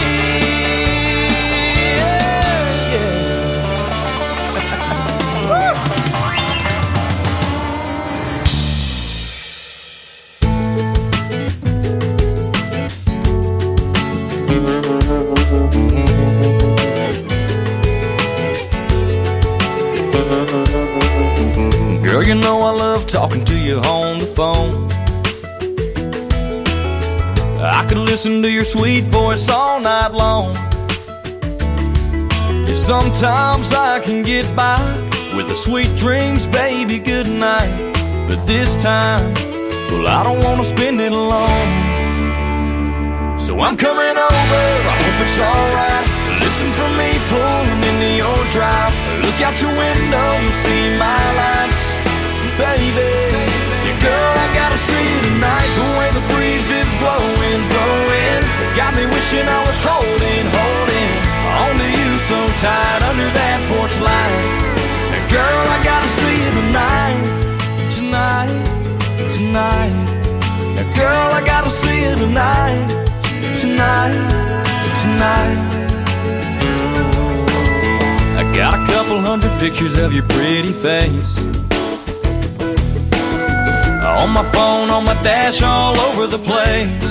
Yeah, yeah. Girl, you know I love talking to you on the phone. I could listen to your sweet voice all night long. Yeah, sometimes I can get by with the sweet dreams, baby, good night. But this time, well, I don't want to spend it alone. So I'm coming over, I hope it's alright. Listen for me pulling into your drive. Look out your window, you'll see my lights. Baby, yeah, girl, I gotta see you tonight. The way the breeze is blowing, blowing, got me wishing I was holding, holding onto you so tight under that porch light. Now, girl, I gotta see you tonight, tonight, tonight. Now, girl, I gotta see you tonight, tonight, tonight. I got a couple hundred pictures of your pretty face on my phone, on my dash, all over the place.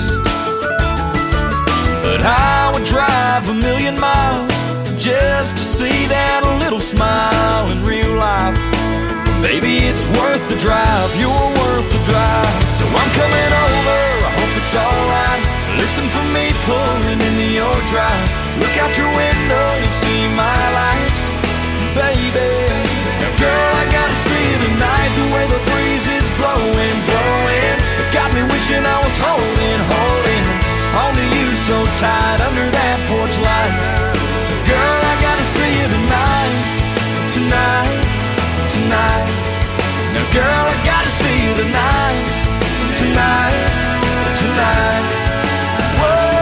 But I would drive a million miles just to see that little smile in real life. Baby, it's worth the drive, you're worth the drive. So I'm coming over, I hope it's alright. Listen for me pulling into your drive. Look out your window, you'll see my lights. Baby, now girl, I gotta see you tonight. The way the breeze is blowing, blowing, it got me wishing I was holding, holding onto you so tight under that porch light. Girl, I gotta see you tonight, tonight, tonight. Now girl, I gotta see you tonight, tonight, tonight. Whoa.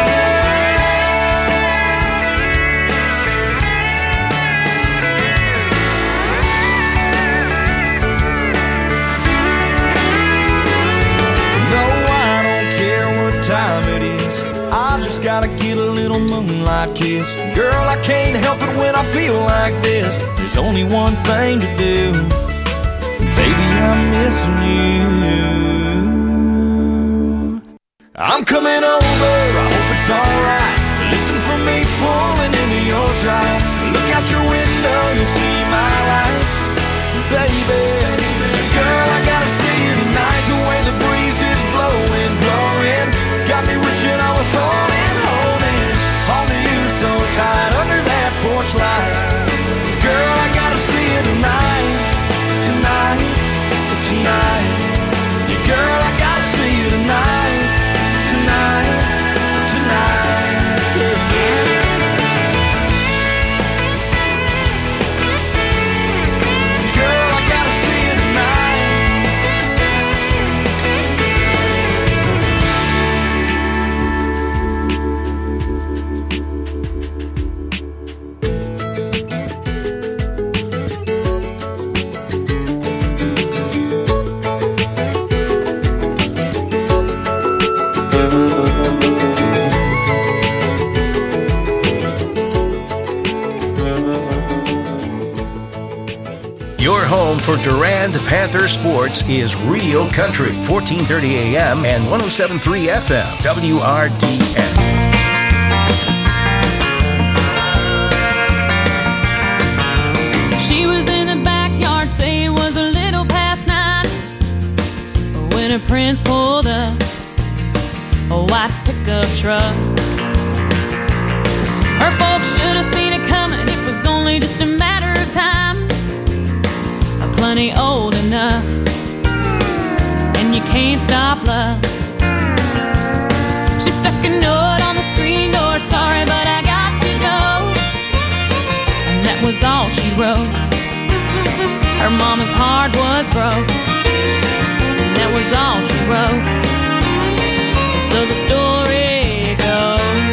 Time it is, I just gotta get a little moonlight kiss. Girl, I can't help it when I feel like this. There's only one thing to do, baby, I'm missing you. I'm coming over, I hope it's alright. Listen for me pulling into your drive. Look out your window, you'll see my lights. Baby, girl, I gotta see you tonight. The way the breeze is blowing, blowing, got me wishing I was holding, holding onto you so tight under that porch light. Girl, I gotta see you tonight, tonight, tonight. Yeah, girl, I gotta see you tonight, tonight, tonight. Yeah, yeah. Girl, I gotta see you tonight. Your home for Durand Panther sports is Real Country, fourteen thirty A M and one oh seven point three F M, W R D N. She was in the backyard, say it was a little past nine, when her prince pulled up a white pickup truck. Her folks should have seen it coming, it was only just a matter of time. Plenty old enough, and you can't stop love. She stuck a note on the screen door, sorry but I got to go. And that was all she wrote. Her mama's heart was broke, and that was all she wrote. So the story goes,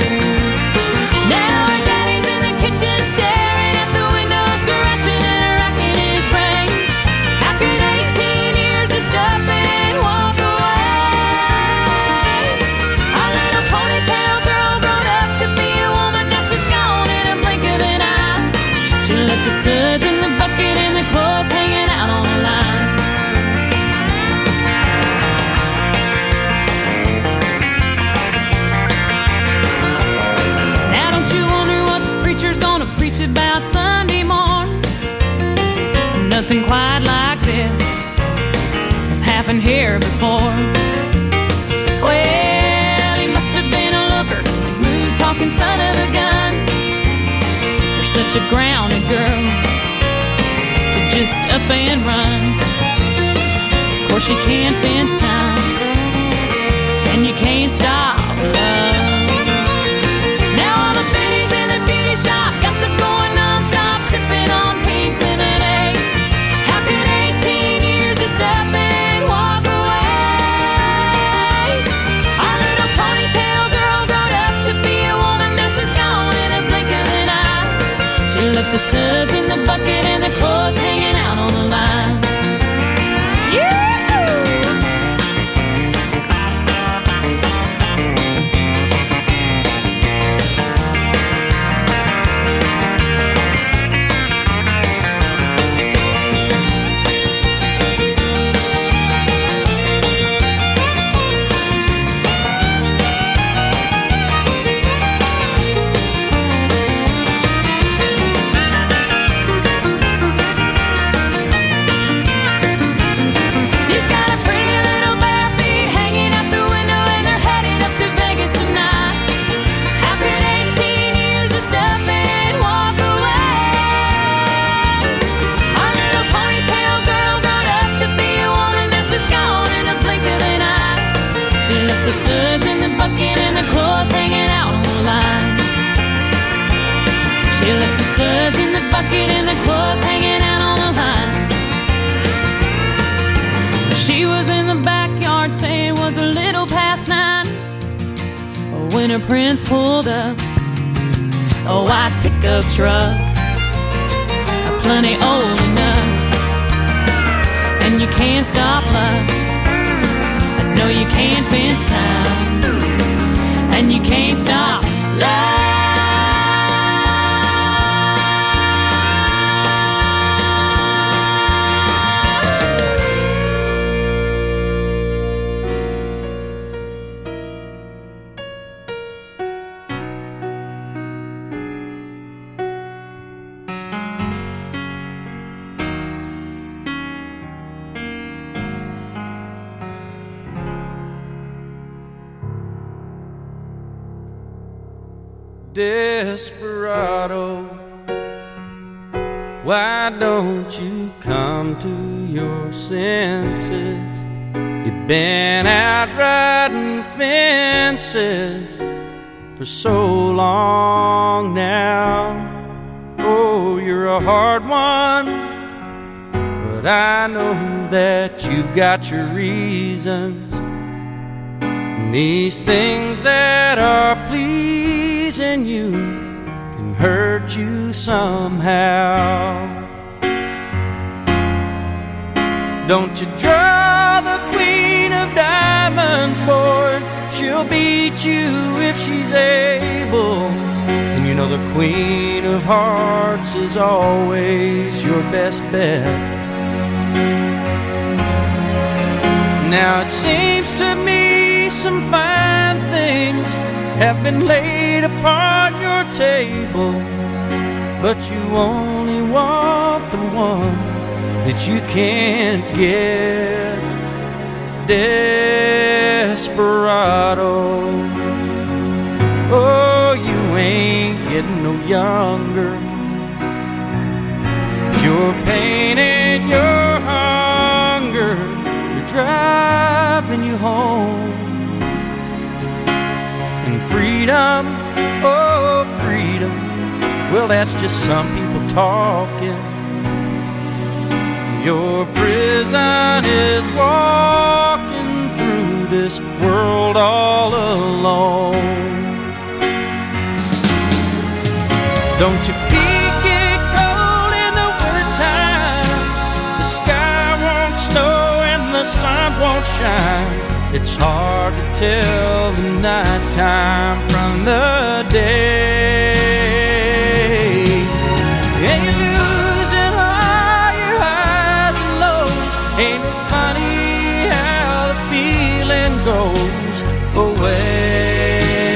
such a grounded girl to just up and run. Of course you can't fence time, and you can't stop love. Now all the biddies in the beauty shop gossip going non-stop, sipping on pink lemonade. How could eighteen years just up and walk away? Our little ponytail girl growed up to be a woman, now she's gone in a blink of an eye. She left the suds in the bucket and the clothes hanging out on the line. Yeah! The suds in the bucket and the clothes hanging out on the line. She left the suds in the bucket and the clothes hanging out on the line. She was in the backyard saying it was a little past nine when her prince pulled up a white pickup truck, plenty old enough, and you can't stop love. No, you can't fence time, and you can't stop love. Desperado, why don't you come to your senses? You've been out riding fences for so long now. Oh, you're a hard one, but I know that you've got your reasons. And these things that are pleasing you can hurt you somehow. Don't you draw the queen of diamonds, boy. She'll beat you if she's able. And you know the queen of hearts is always your best bet. Now it seems to me some fine things have been laid upon your table, but you only want the ones that you can't get. Desperado, oh, you ain't getting no younger. Your pain and your hunger, you're driving you home. And freedom, oh freedom, well that's just some people talking. Your prison is walking through this world all alone. Don't you peek it cold in the wintertime? The sky won't snow and the sun won't shine. It's hard to tell the nighttime from the day. And you're losing all your highs and lows. Ain't it funny how the feeling goes away?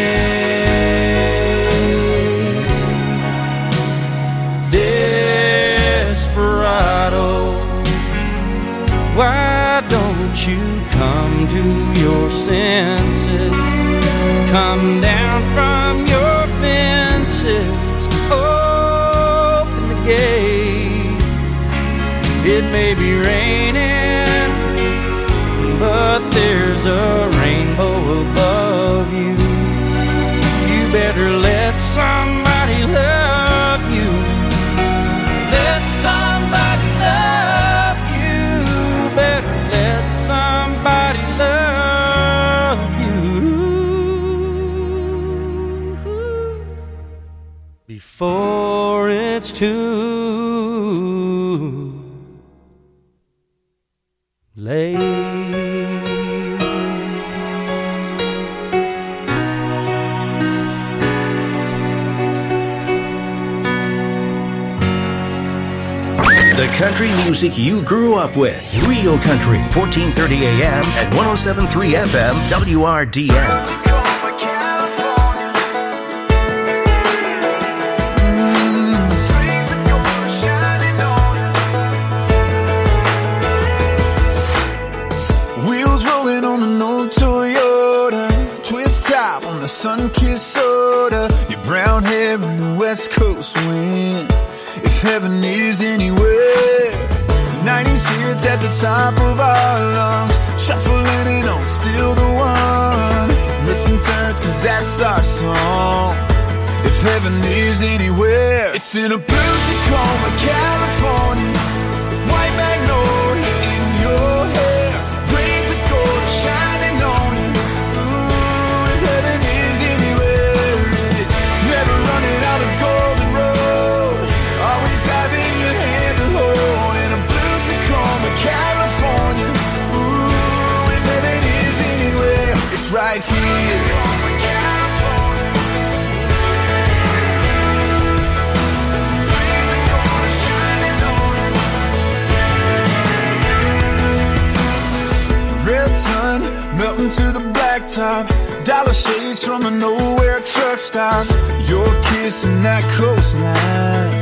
Desperado, why don't you come to your senses? Come down from your fences. Oh, gate. It may be raining, but there's a rainbow above you. You better let somebody love you. Let somebody love you. Better let somebody love you before it's too late. The country music you grew up with. Real Country, fourteen thirty A M at one oh seven point three F M, W R D N. Sun-kissed soda, your brown hair in the West Coast wind. If heaven is anywhere, nineties hits at the top of our lungs, shuffling it on, still the one. Missing turns, cause that's our song. If heaven is anywhere, it's in a blue Tacoma, California. White magnolia in your hair, rays of gold shining on you. Ooh, if heaven is anywhere, it's never running out of golden road, always having your hand to hold. In a blue Tacoma, California. Ooh, if heaven is anywhere, it's right here. Red sun melting to the blacktop, dollar shades from a nowhere truck stop. Your kiss and that coastline,